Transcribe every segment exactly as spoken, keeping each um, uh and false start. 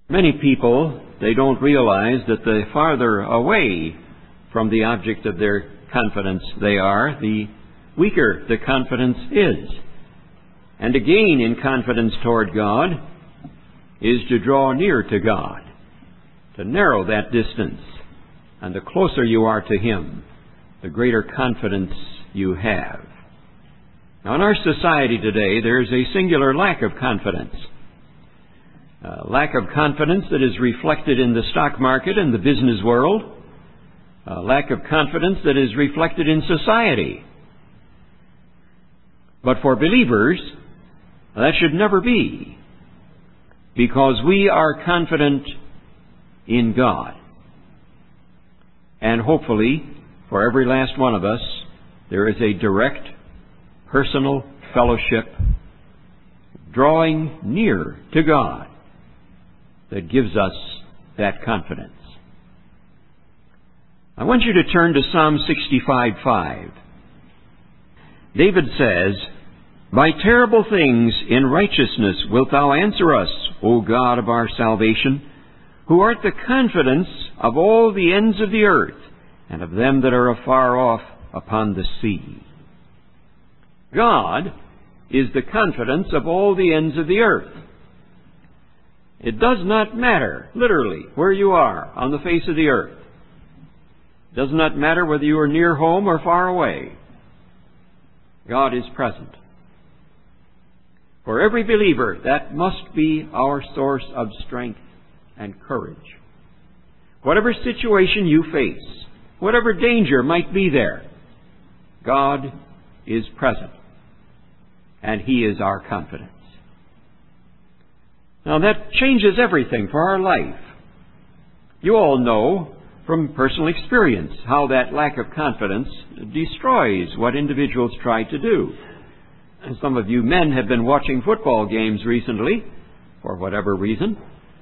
Many people, they don't realize that the farther away from the object of their confidence they are, the weaker the confidence is. And to gain in confidence toward God is to draw near to God, to narrow that distance. And the closer you are to Him, the greater confidence you have. Now, in our society today, there's a singular lack of confidence. A lack of confidence that is reflected in the stock market and the business world. A lack of confidence that is reflected in society. But for believers, that should never be, because we are confident in God. And hopefully, for every last one of us, there is a direct, personal fellowship, drawing near to God, that gives us that confidence. I want you to turn to Psalm sixty-five five. David says, "By terrible things in righteousness wilt thou answer us, O God of our salvation, who art the confidence of all the ends of the earth, and of them that are afar off upon the sea." God is the confidence of all the ends of the earth. It does not matter, literally, where you are on the face of the earth. It does not matter whether you are near home or far away. God is present. For every believer, that must be our source of strength and courage. Whatever situation you face, whatever danger might be there, God is present, and He is our confidence. Now that changes everything for our life. You all know from personal experience how that lack of confidence destroys what individuals try to do. And some of you men have been watching football games recently, for whatever reason.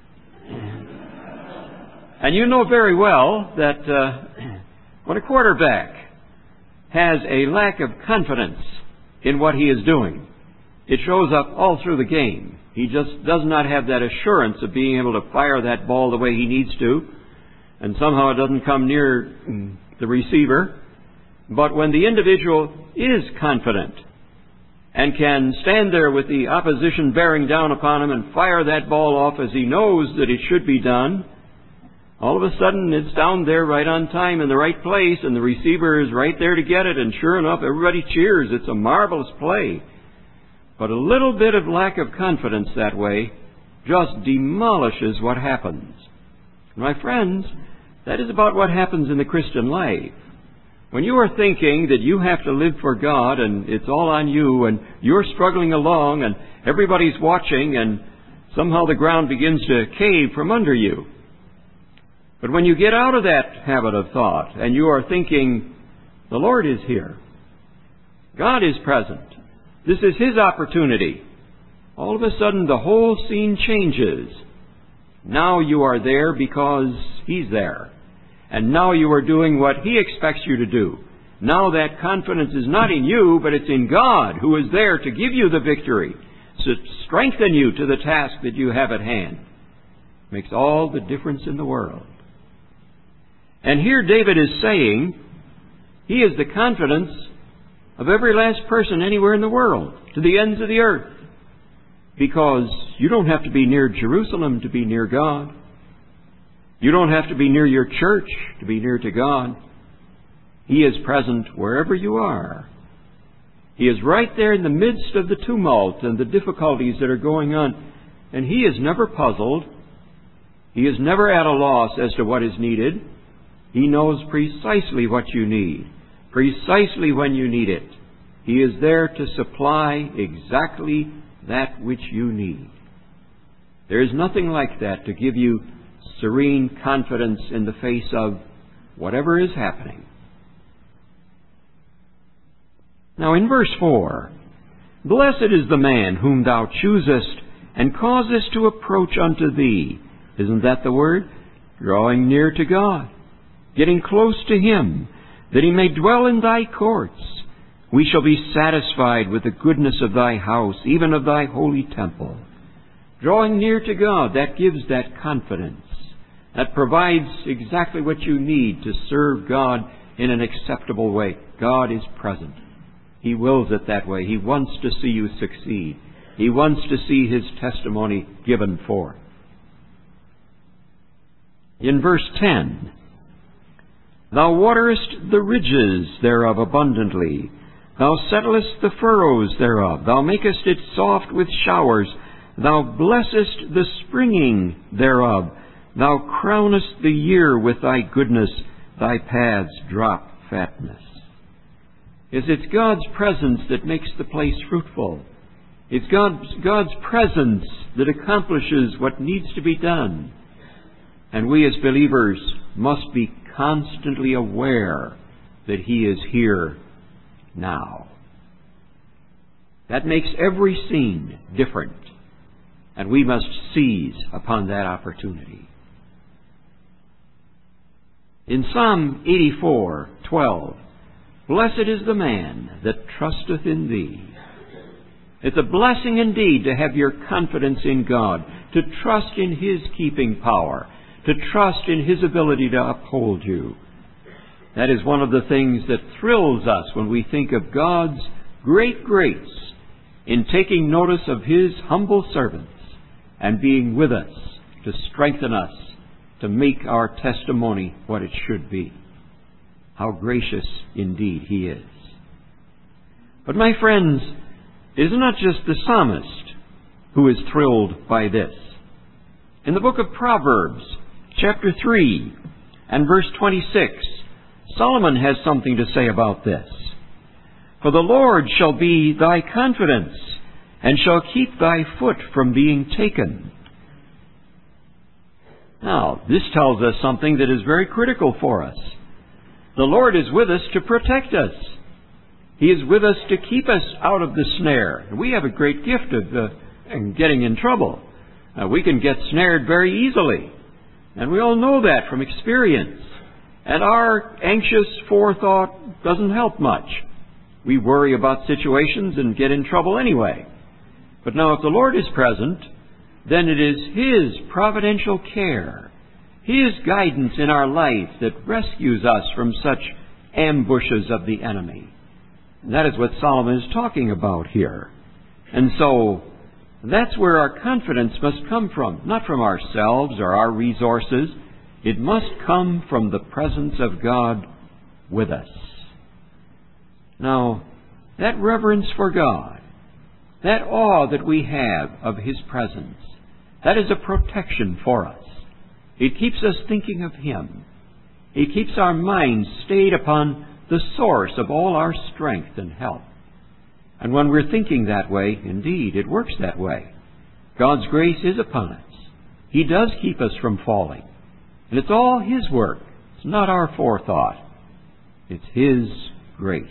And you know very well that uh, when a quarterback has a lack of confidence in what he is doing, it shows up all through the game. He just does not have that assurance of being able to fire that ball the way he needs to, and somehow it doesn't come near the receiver. But when the individual is confident and can stand there with the opposition bearing down upon him and fire that ball off as he knows that it should be done, all of a sudden it's down there right on time in the right place, and the receiver is right there to get it, and sure enough, everybody cheers. It's a marvelous play. But a little bit of lack of confidence that way just demolishes what happens. My friends, that is about what happens in the Christian life. When you are thinking that you have to live for God and it's all on you and you're struggling along and everybody's watching and somehow the ground begins to cave from under you. But when you get out of that habit of thought and you are thinking, the Lord is here, God is present, this is His opportunity, all of a sudden the whole scene changes. Now you are there because He's there. And now you are doing what He expects you to do. Now that confidence is not in you, but it's in God, who is there to give you the victory, to strengthen you to the task that you have at hand. It makes all the difference in the world. And here David is saying, He is the confidence of every last person anywhere in the world, to the ends of the earth. Because you don't have to be near Jerusalem to be near God. You don't have to be near your church to be near to God. He is present wherever you are. He is right there in the midst of the tumult and the difficulties that are going on. And He is never puzzled. He is never at a loss as to what is needed. He knows precisely what you need, precisely when you need it. He is there to supply exactly that which you need. There is nothing like that to give you serene confidence in the face of whatever is happening. Now in verse four, "Blessed is the man whom thou choosest and causest to approach unto thee." Isn't that the word? Drawing near to God, getting close to Him, that He may dwell in thy courts. We shall be satisfied with the goodness of thy house, even of thy holy temple. Drawing near to God, that gives that confidence. That provides exactly what you need to serve God in an acceptable way. God is present. He wills it that way. He wants to see you succeed. He wants to see His testimony given forth. In verse ten, Thou waterest the ridges thereof abundantly. Thou settlest the furrows thereof. Thou makest it soft with showers. Thou blessest the springing thereof. Thou crownest the year with Thy goodness. Thy paths drop fatness. Yes, it's God's presence that makes the place fruitful. It's God's, God's presence that accomplishes what needs to be done. And we as believers must be constantly aware that He is here now. That makes every scene different, and we must seize upon that opportunity. In Psalm eighty-four twelve, Blessed is the man that trusteth in Thee. It's a blessing indeed to have your confidence in God, to trust in His keeping power, to trust in His ability to uphold you. That is one of the things that thrills us when we think of God's great grace in taking notice of His humble servants and being with us to strengthen us, to make our testimony what it should be. How gracious indeed He is. But my friends, it is not just the psalmist who is thrilled by this. In the book of Proverbs, chapter three and verse twenty-six, Solomon has something to say about this. For the Lord shall be thy confidence, and shall keep thy foot from being taken. Now, this tells us something that is very critical for us. The Lord is with us to protect us. He is with us to keep us out of the snare. We have a great gift of uh, getting in trouble. Uh, we can get snared very easily. And we all know that from experience. And our anxious forethought doesn't help much. We worry about situations and get in trouble anyway. But now if the Lord is present, then it is His providential care, His guidance in our life that rescues us from such ambushes of the enemy. And that is what Solomon is talking about here. And so, that's where our confidence must come from. Not from ourselves or our resources. It must come from the presence of God with us. Now, that reverence for God, that awe that we have of His presence, that is a protection for us. It keeps us thinking of Him. It keeps our minds stayed upon the source of all our strength and help. And when we're thinking that way, indeed, it works that way. God's grace is upon us. He does keep us from falling. And it's all His work. It's not our forethought. It's His grace.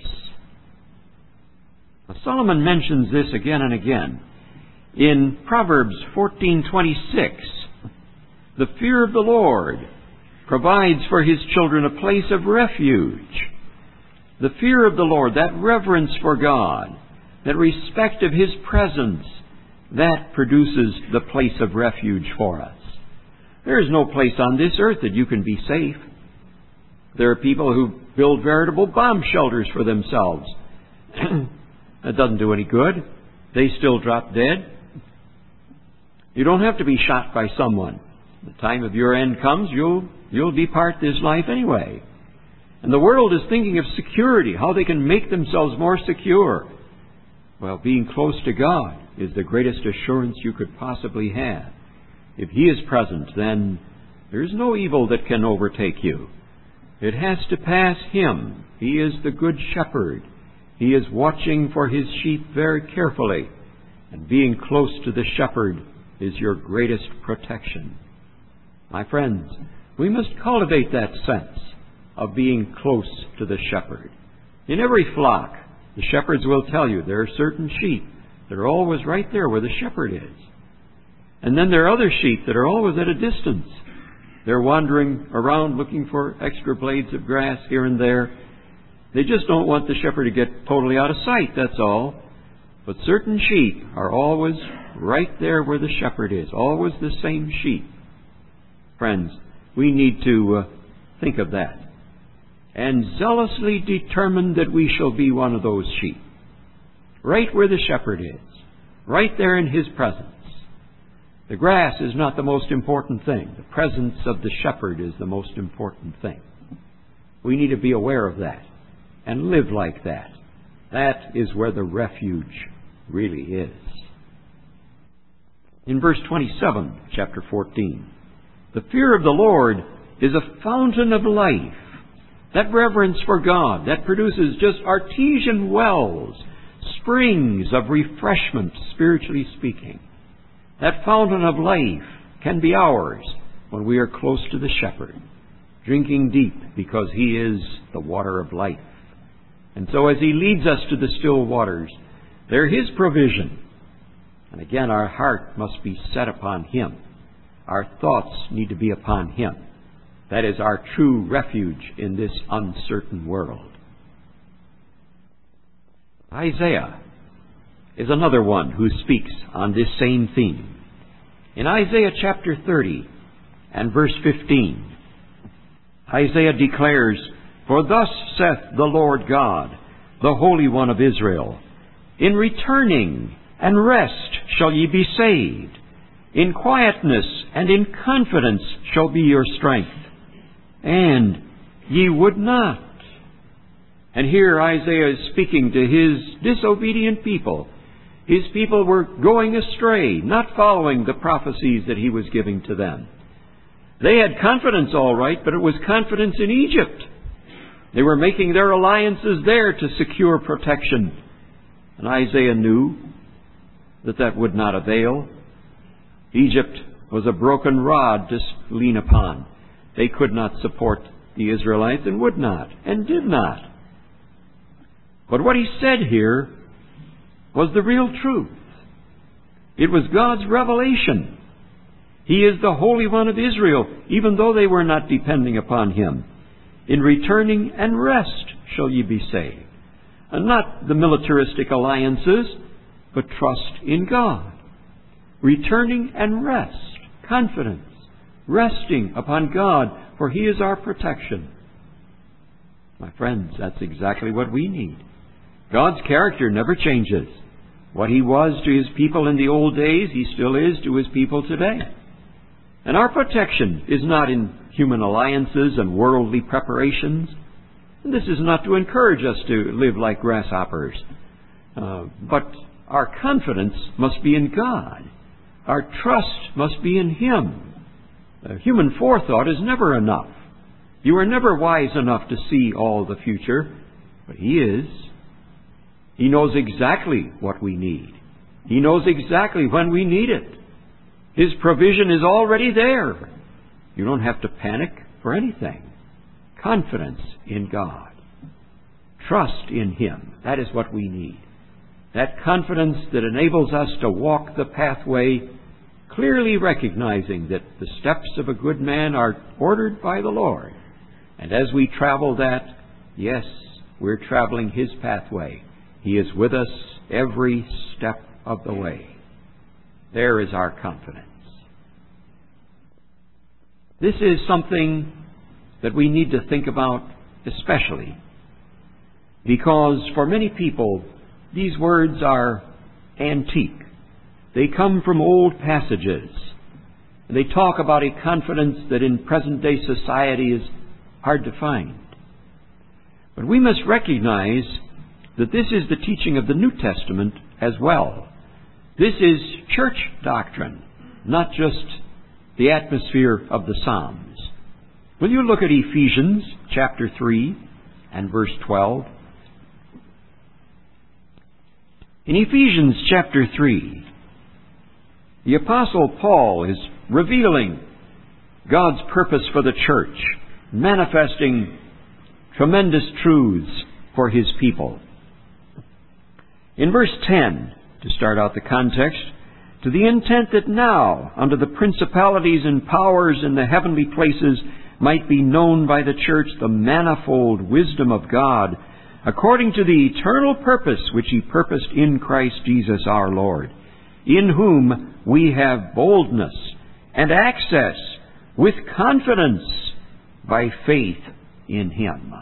Now, Solomon mentions this again and again. In Proverbs fourteen twenty-six, the fear of the Lord provides for His children a place of refuge. The fear of the Lord, that reverence for God, that respect of His presence, that produces the place of refuge for us. There is no place on this earth that you can be safe. There are people who build veritable bomb shelters for themselves. That doesn't do any good. They still drop dead. You don't have to be shot by someone. The time of your end comes, you'll, you'll depart this life anyway. And the world is thinking of security, how they can make themselves more secure. Well, being close to God is the greatest assurance you could possibly have. If He is present, then there is no evil that can overtake you. It has to pass Him. He is the good shepherd. He is watching for His sheep very carefully. And being close to the shepherd is your greatest protection. My friends, we must cultivate that sense of being close to the shepherd. In every flock, the shepherds will tell you there are certain sheep that are always right there where the shepherd is. And then there are other sheep that are always at a distance. They're wandering around looking for extra blades of grass here and there. They just don't want the shepherd to get totally out of sight, that's all. But certain sheep are always right there where the shepherd is, always the same sheep. Friends, we need to uh, think of that and zealously determine that we shall be one of those sheep, right where the shepherd is, right there in his presence. The grass is not the most important thing. The presence of the shepherd is the most important thing. We need to be aware of that and live like that. That is where the refuge really is. In verse twenty-seven, chapter fourteen, the fear of the Lord is a fountain of life. That reverence for God, that produces just artesian wells, springs of refreshment, spiritually speaking. That fountain of life can be ours when we are close to the shepherd, drinking deep because he is the water of life. And so as he leads us to the still waters, they're his provision. And again, our heart must be set upon him. Our thoughts need to be upon him. That is our true refuge in this uncertain world. Isaiah is another one who speaks on this same theme. In Isaiah chapter thirty and verse fifteen, Isaiah declares, "For thus saith the Lord God, the Holy One of Israel, in returning and rest shall ye be saved. In quietness and in confidence shall be your strength. And ye would not." And here Isaiah is speaking to his disobedient people. His people were going astray, not following the prophecies that he was giving to them. They had confidence, all right, but it was confidence in Egypt. They were making their alliances there to secure protection. And Isaiah knew that that would not avail. Egypt was a broken rod to lean upon. They could not support the Israelites and would not and did not. But what he said here was the real truth. It was God's revelation. He is the Holy One of Israel, even though they were not depending upon him. In returning and rest shall ye be saved. And not the militaristic alliances, but trust in God. Returning and rest, confidence, resting upon God, for he is our protection. My friends, that's exactly what we need. God's character never changes. What he was to his people in the old days, he still is to his people today. And our protection is not in human alliances and worldly preparations. And this is not to encourage us to live like grasshoppers. Uh, but our confidence must be in God. Our trust must be in him. Uh, human forethought is never enough. You are never wise enough to see all the future, but he is. He knows exactly what we need. He knows exactly when we need it. His provision is already there. You don't have to panic for anything. Confidence in God. Trust in him. That is what we need. That confidence that enables us to walk the pathway, clearly recognizing that the steps of a good man are ordered by the Lord. And as we travel that, yes, we're traveling his pathway. He is with us every step of the way. There is our confidence. This is something that we need to think about especially, because for many people, these words are antique. They come from old passages. They talk about a confidence that in present-day society is hard to find. But we must recognize that this is the teaching of the New Testament as well. This is church doctrine, not just the atmosphere of the Psalms. Will you look at Ephesians chapter three and verse twelve? In Ephesians chapter three, the Apostle Paul is revealing God's purpose for the church, manifesting tremendous truths for his people. In verse ten, to start out the context, to the intent that now, under the principalities and powers in the heavenly places, might be known by the church the manifold wisdom of God according to the eternal purpose which He purposed in Christ Jesus our Lord, in whom we have boldness and access with confidence by faith in Him.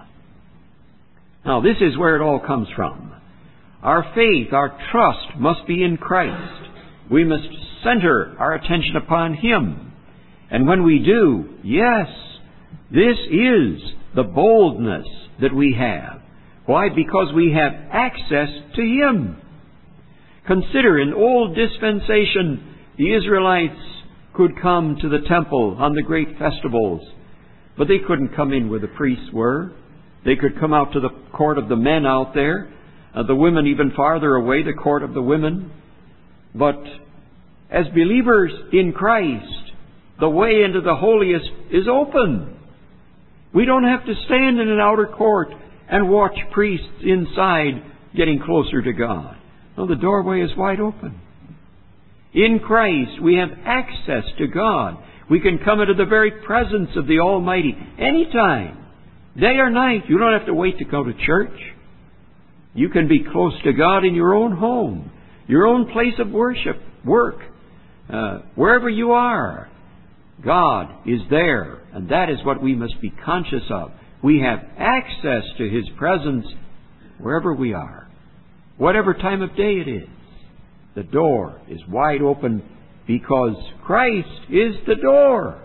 Now, this is where it all comes from. Our faith, our trust must be in Christ. We must center our attention upon Him. And when we do, yes, this is the boldness that we have. Why? Because we have access to Him. Consider, in old dispensation, the Israelites could come to the temple on the great festivals, but they couldn't come in where the priests were. They could come out to the court of the men out there, uh, the women even farther away, the court of the women. But as believers in Christ, the way into the holiest is open. We don't have to stand in an outer court and watch priests inside getting closer to God. No, the doorway is wide open. In Christ, we have access to God. We can come into the very presence of the Almighty anytime, day or night. You don't have to wait to go to church. You can be close to God in your own home, your own place of worship, work, uh, wherever you are. God is there, and that is what we must be conscious of. We have access to His presence wherever we are, whatever time of day it is. The door is wide open because Christ is the door.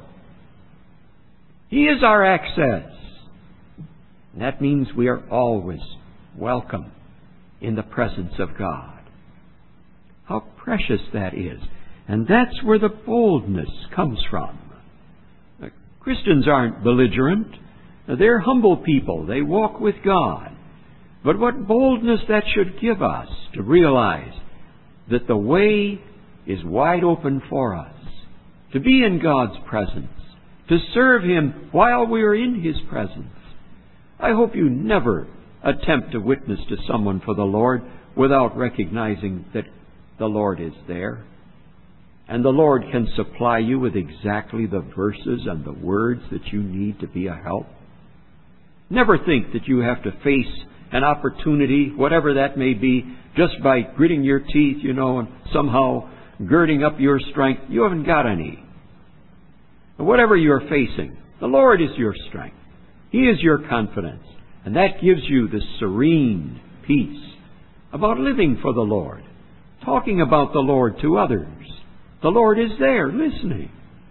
He is our access. And that means we are always welcome in the presence of God. How precious that is. And that's where the boldness comes from. Uh, Christians aren't belligerent. Uh, they're humble people. They walk with God. But what boldness that should give us to realize that the way is wide open for us to be in God's presence, to serve Him while we are in His presence. I hope you never attempt to witness to someone for the Lord without recognizing that the Lord is there. And the Lord can supply you with exactly the verses and the words that you need to be a help. Never think that you have to face an opportunity, whatever that may be, just by gritting your teeth, you know, and somehow girding up your strength. You haven't got any. Whatever you're facing, the Lord is your strength. He is your confidence. And that gives you the serene peace about living for the Lord, talking about the Lord to others. The Lord is there listening.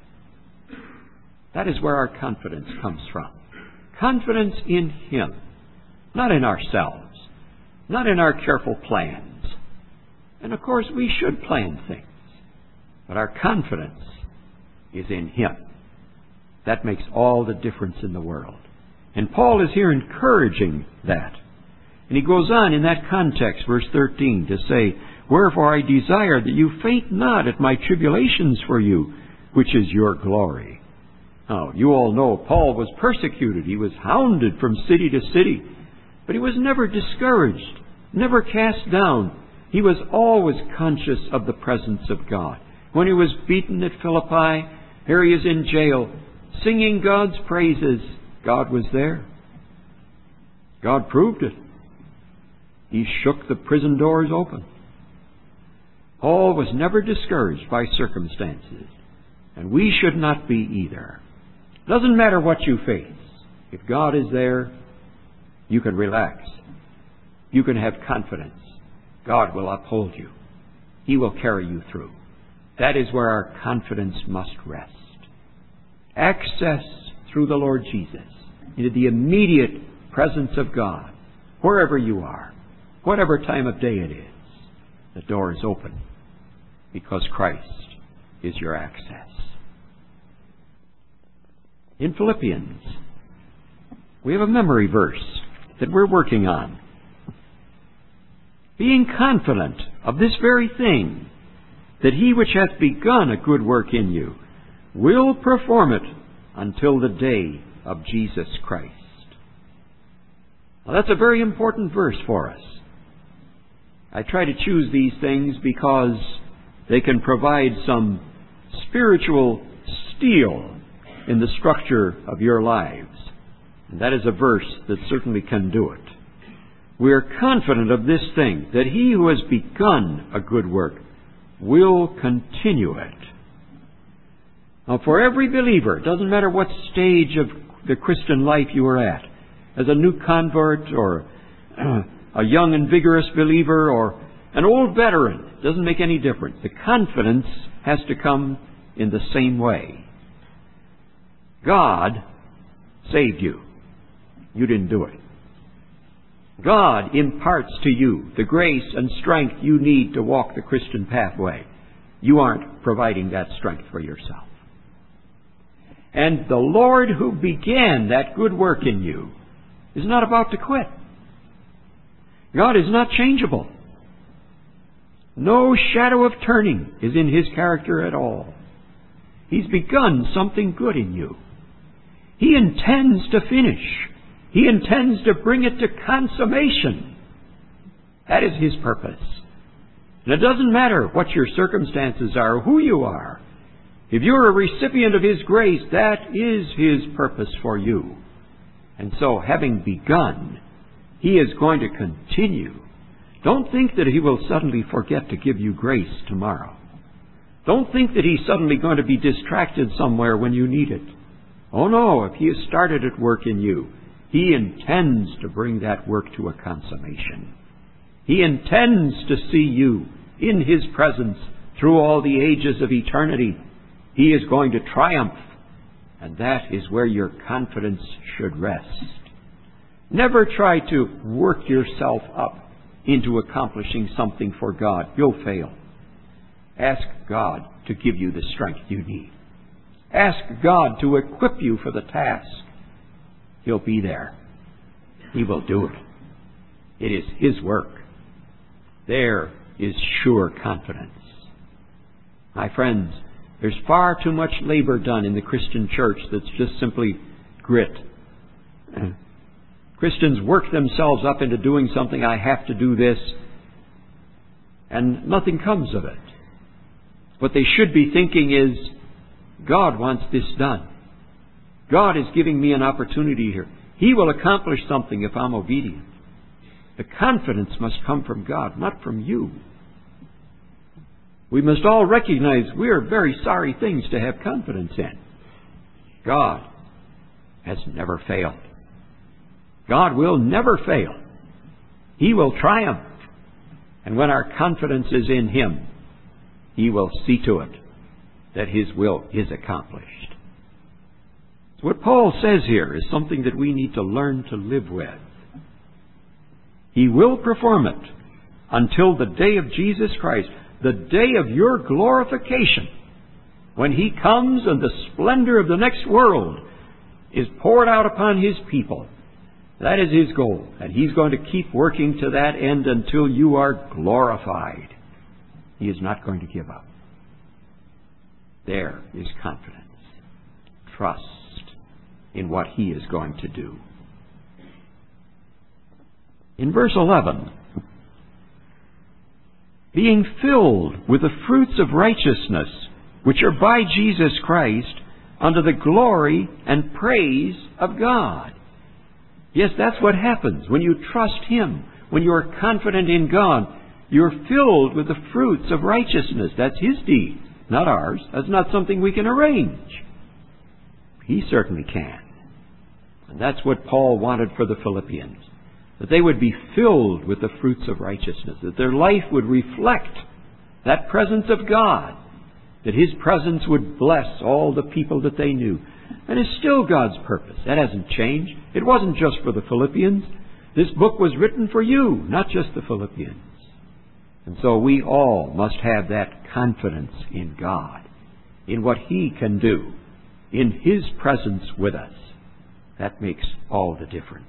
That is where our confidence comes from. Confidence in Him, not in ourselves, not in our careful plans. And of course, we should plan things, but our confidence is in Him. That makes all the difference in the world. And Paul is here encouraging that. And he goes on in that context, verse thirteen, to say, "Wherefore I desire that you faint not at my tribulations for you, which is your glory." Now, you all know Paul was persecuted. He was hounded from city to city. But he was never discouraged, never cast down. He was always conscious of the presence of God. When he was beaten at Philippi, here he is in jail, singing God's praises. God was there. God proved it. He shook the prison doors open. Paul was never discouraged by circumstances, and we should not be either. Doesn't matter what you face. If God is there, you can relax. You can have confidence. God will uphold you. He will carry you through. That is where our confidence must rest. Access through the Lord Jesus into the immediate presence of God, wherever you are, whatever time of day it is. The door is open because Christ is your access. In Philippians, we have a memory verse that we're working on. Being confident of this very thing, that He which hath begun a good work in you will perform it until the day of Jesus Christ. Now, that's a very important verse for us. I try to choose these things because they can provide some spiritual steel in the structure of your lives. And that is a verse that certainly can do it. We are confident of this thing, that he who has begun a good work will continue it. Now, for every believer, it doesn't matter what stage of the Christian life you are at, as a new convert or a young and vigorous believer or an old veteran, it doesn't make any difference. The confidence has to come in the same way. God saved you. You didn't do it. God imparts to you the grace and strength you need to walk the Christian pathway. You aren't providing that strength for yourself. And the Lord who began that good work in you is not about to quit. God is not changeable. No shadow of turning is in His character at all. He's begun something good in you. He intends to finish. He intends to bring it to consummation. That is His purpose. And it doesn't matter what your circumstances are, who you are. If you're a recipient of His grace, that is His purpose for you. And so, having begun, He is going to continue. Don't think that He will suddenly forget to give you grace tomorrow. Don't think that He's suddenly going to be distracted somewhere when you need it. Oh no, if He has started at work in you, He intends to bring that work to a consummation. He intends to see you in His presence through all the ages of eternity. He is going to triumph, and that is where your confidence should rest. Never try to work yourself up into accomplishing something for God. You'll fail. Ask God to give you the strength you need. Ask God to equip you for the task. He'll be there. He will do it. It is His work. There is sure confidence. My friends, there's far too much labor done in the Christian church that's just simply grit. Christians work themselves up into doing something. I have to do this, and nothing comes of it. What they should be thinking is, God wants this done. God is giving me an opportunity here. He will accomplish something if I'm obedient. The confidence must come from God, not from you. We must all recognize we are very sorry things to have confidence in. God has never failed. God will never fail. He will triumph. And when our confidence is in Him, He will see to it that His will is accomplished. So what Paul says here is something that we need to learn to live with. He will perform it until the day of Jesus Christ, the day of your glorification, when He comes and the splendor of the next world is poured out upon His people. That is His goal, and He's going to keep working to that end until you are glorified. He is not going to give up. There is confidence. Trust in what He is going to do. In verse eleven, being filled with the fruits of righteousness, which are by Jesus Christ, unto the glory and praise of God. Yes, that's what happens when you trust Him, when you are confident in God. You're filled with the fruits of righteousness. That's His deed, not ours. That's not something we can arrange. He certainly can. And that's what Paul wanted for the Philippians, that they would be filled with the fruits of righteousness, that their life would reflect that presence of God, that His presence would bless all the people that they knew. And it's still God's purpose. That hasn't changed. It wasn't just for the Philippians. This book was written for you, not just the Philippians. And so we all must have that confidence in God, in what He can do, in His presence with us. That makes all the difference.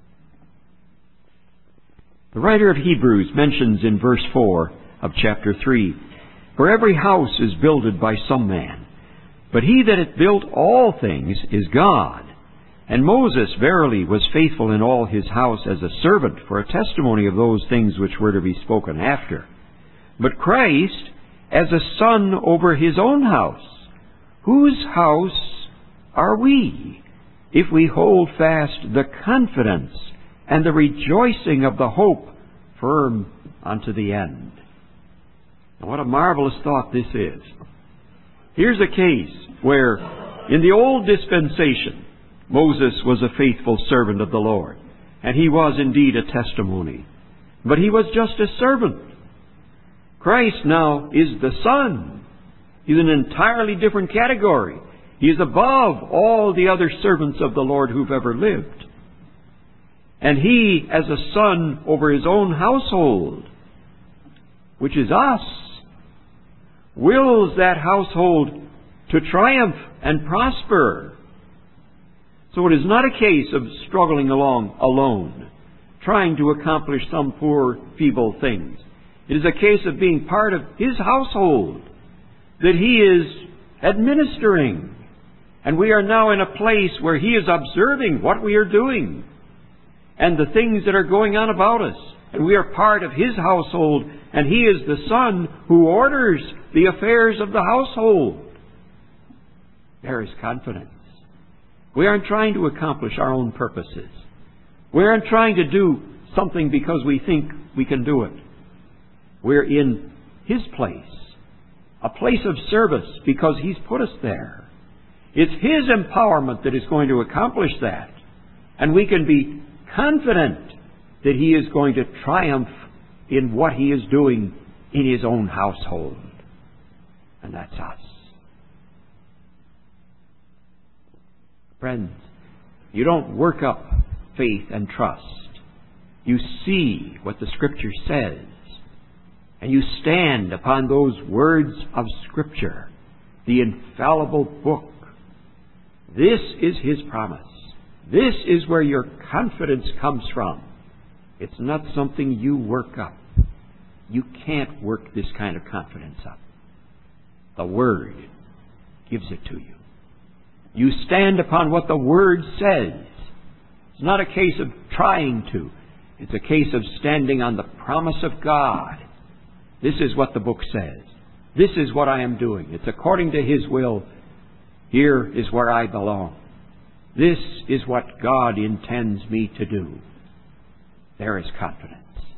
The writer of Hebrews mentions in verse four of chapter three, for every house is builded by some man, but He that hath built all things is God. And Moses verily was faithful in all his house as a servant for a testimony of those things which were to be spoken after. But Christ as a son over His own house. Whose house are we, if we hold fast the confidence and the rejoicing of the hope firm unto the end. Now, what a marvelous thought this is. Here's a case where in the old dispensation, Moses was a faithful servant of the Lord, and he was indeed a testimony. But he was just a servant. Christ now is the Son. He's an entirely different category. He is above all the other servants of the Lord who've ever lived. And he, as a son over his own household, which is us, wills that household to triumph and prosper. So it is not a case of struggling along alone, trying to accomplish some poor, feeble things. It is a case of being part of his household, that he is administering. And we are now in a place where he is observing what we are doing and the things that are going on about us. And we are part of his household, and he is the Son who orders the affairs of the household. There is confidence. We aren't trying to accomplish our own purposes. We aren't trying to do something because we think we can do it. We're in his place, a place of service because he's put us there. It's his empowerment that is going to accomplish that. And we can be confident that he is going to triumph in what he is doing in his own household. And that's us. Friends, you don't work up faith and trust. You see what the Scripture says, and you stand upon those words of Scripture, the infallible book. This is his promise. This is where your confidence comes from. It's not something you work up. You can't work this kind of confidence up. The Word gives it to you. You stand upon what the Word says. It's not a case of trying to. It's a case of standing on the promise of God. This is what the book says. This is what I am doing. It's according to his will. Here is where I belong. This is what God intends me to do. There is confidence.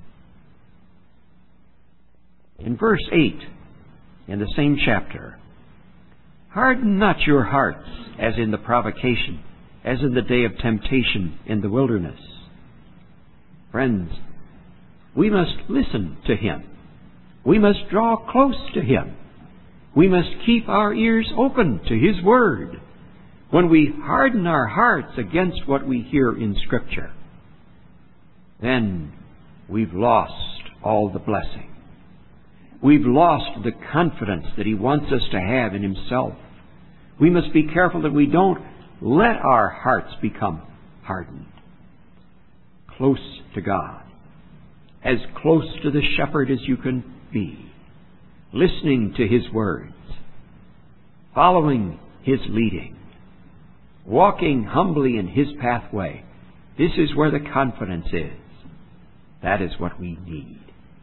In verse eight, in the same chapter, harden not your hearts as in the provocation, as in the day of temptation in the wilderness. Friends, we must listen to him. We must draw close to him. We must keep our ears open to his word. When we harden our hearts against what we hear in Scripture, then we've lost all the blessing. We've lost the confidence that he wants us to have in himself. We must be careful that we don't let our hearts become hardened. Close to God. As close to the shepherd as you can be. Listening to his words. Following his leading. Walking humbly in his pathway. This is where the confidence is. That is what we need.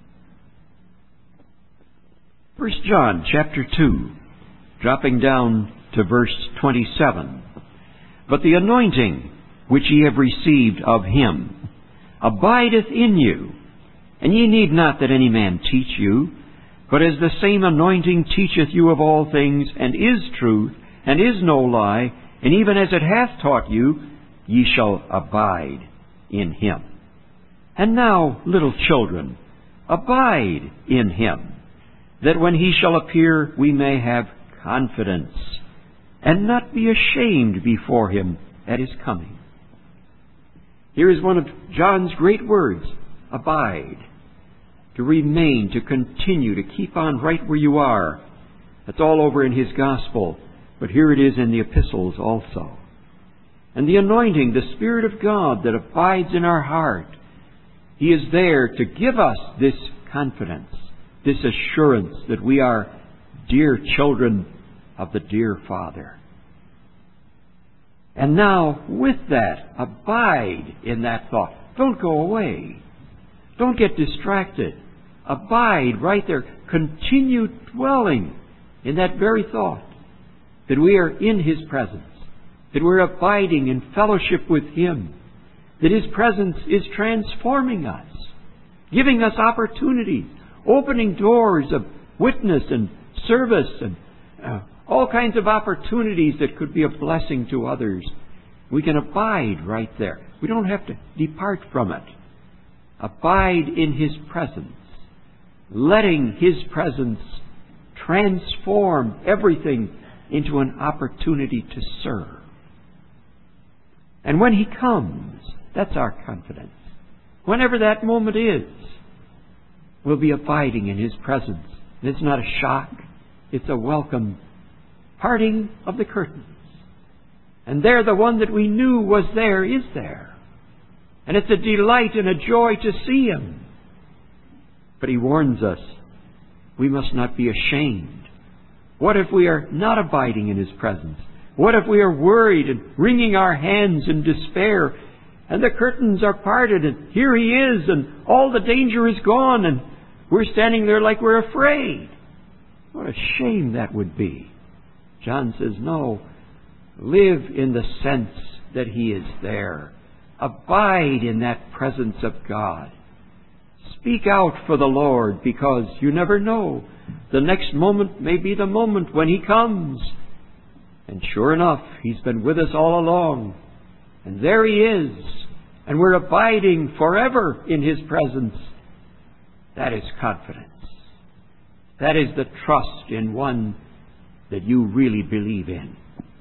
First John chapter two, dropping down to verse twenty-seven. But the anointing which ye have received of him abideth in you, and ye need not that any man teach you, but as the same anointing teacheth you of all things, and is truth, and is no lie, and even as it hath taught you, ye shall abide in him. And now, little children, abide in him, that when he shall appear we may have confidence, and not be ashamed before him at his coming. Here is one of John's great words, abide. To remain, to continue, to keep on right where you are. That's all over in his gospel, but here it is in the epistles also. And the anointing, the Spirit of God that abides in our heart, he is there to give us this confidence, this assurance that we are dear children of the dear Father. And now, with that, abide in that thought. Don't go away. Don't get distracted. Abide right there. Continue dwelling in that very thought that we are in his presence, that we're abiding in fellowship with him, that His presence is transforming us, giving us opportunities, opening doors of witness and service and uh, all kinds of opportunities that could be a blessing to others. We can abide right there. We don't have to depart from it. Abide in His presence, letting His presence transform everything into an opportunity to serve. And when He comes, that's our confidence. Whenever that moment is, we'll be abiding in His presence. And it's not a shock. It's a welcome parting of the curtains. And there the one that we knew was there is there. And it's a delight and a joy to see Him. But He warns us, we must not be ashamed. What if we are not abiding in His presence? What if we are worried and wringing our hands in despair, and the curtains are parted, and here He is, and all the danger is gone, and we're standing there like we're afraid? What a shame that would be. John says, no, live in the sense that He is there. Abide in that presence of God. Speak out for the Lord, because you never know. The next moment may be the moment when He comes. And sure enough, He's been with us all along. And there He is. And we're abiding forever in His presence. That is confidence. That is the trust in one that you really believe in.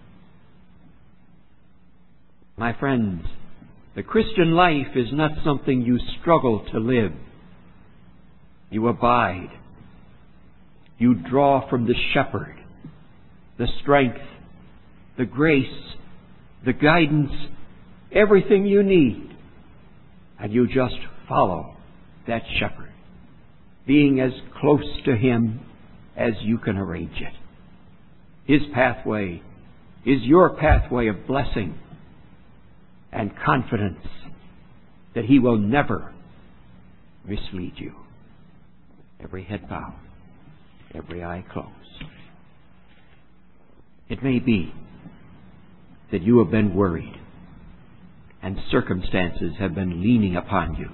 My friends, the Christian life is not something you struggle to live. You abide. You draw from the shepherd the strength, the grace, the guidance, everything you need. And you just follow that shepherd, being as close to Him as you can arrange it. His pathway is your pathway of blessing and confidence that He will never mislead you. Every head bowed, every eye closed. It may be that you have been worried and circumstances have been leaning upon you,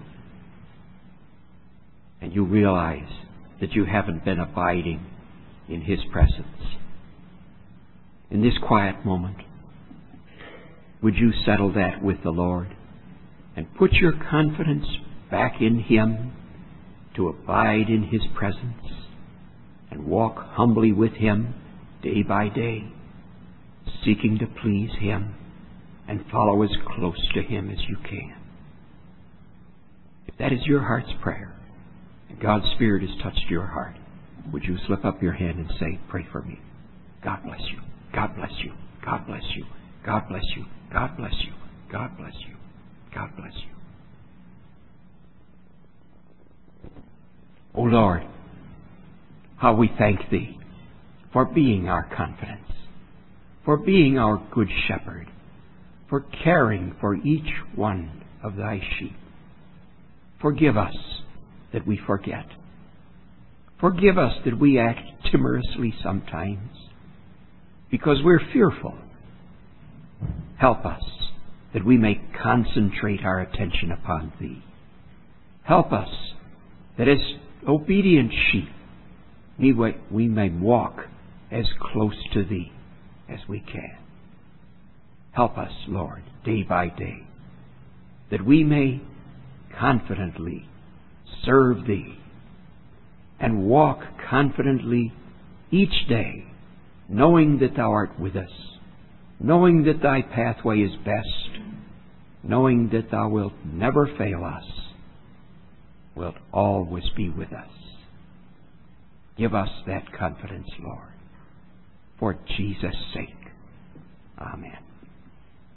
and you realize that you haven't been abiding in His presence. In this quiet moment, would you settle that with the Lord and put your confidence back in Him to abide in His presence and walk humbly with Him day by day, seeking to please Him and follow as close to Him as you can? If that is your heart's prayer and God's Spirit has touched your heart, would you slip up your hand and say, pray for me? God bless you. God bless you. God bless you. God bless you. God bless you. God bless you. God bless you. O Lord, how we thank Thee for being our confidence, for being our good shepherd, for caring for each one of Thy sheep. Forgive us that we forget. Forgive us that we act timorously sometimes because we're fearful. Help us that we may concentrate our attention upon Thee. Help us that as obedient sheep we may walk as close to Thee as we can. Help us, Lord, day by day, that we may confidently serve Thee and walk confidently each day, knowing that Thou art with us, knowing that Thy pathway is best, knowing that Thou wilt never fail us, wilt always be with us. Give us that confidence, Lord, for Jesus' sake. Amen.